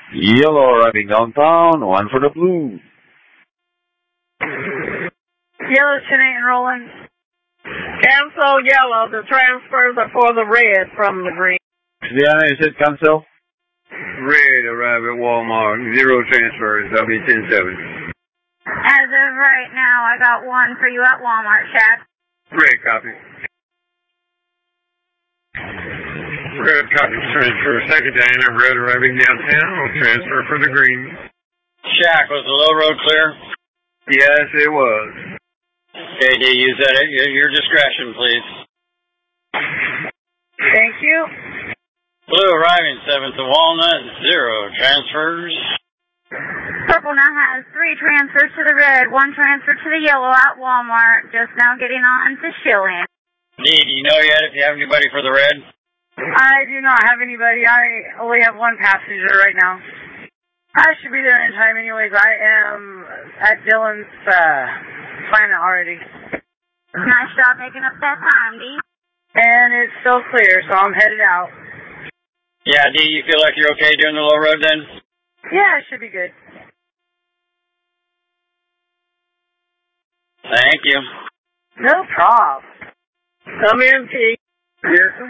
Yellow arriving downtown, 1 for the blue. Yellow, 10-8 and rolling. Cancel yellow. The transfers are for the red from the green. Diana, you said cancel? Red arrive at Walmart. 0 transfers. That'll be 10-7. As of right now, I got 1 for you at Walmart, Chad. Red copy. Red copy transfer. Second Diana. Red arriving downtown. Transfer for the green. Shack, was the low road clear? Yes, it was. Okay, D, use that at your discretion, please. Thank you. Blue arriving 7th to Walnut, 0 transfers. Purple now has 3 transfers to the red, 1 transfer to the yellow at Walmart, just now getting on to Schilling. D, do you know yet if you have anybody for the red? I do not have anybody. I only have 1 passenger right now. I should be there in time anyways. I am at Dylan's planet already. Nice job making up that time, D. And it's still clear, so I'm headed out. Yeah, D, you feel like you're okay doing the low road then? Yeah, it should be good. Thank you. No problem. Come in, Pete. Yes, sir.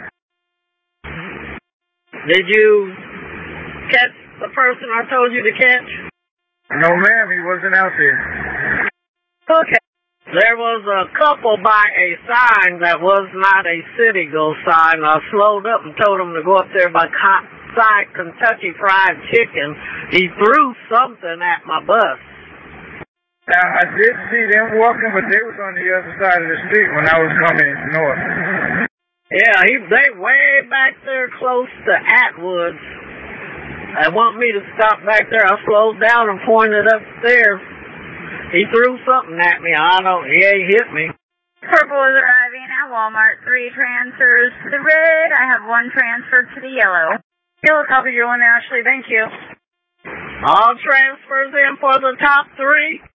Did you catch the person I told you to catch? No, ma'am. He wasn't out there. Okay. There was a couple by a sign that was not a City Go sign. I slowed up and told him to go up there by Kentucky Fried Chicken. He threw something at my bus. Now, I did see them walking, but they was on the other side of the street when I was coming north. Yeah, they way back there close to Atwoods. They want me to stop back there. I slowed down and pointed upstairs. He threw something at me. He hit me. Purple is arriving at Walmart, 3 transfers to the red. I have 1 transfer to the yellow. Yellow copy, you're on, Ashley. Thank you. All transfers in for the top 3.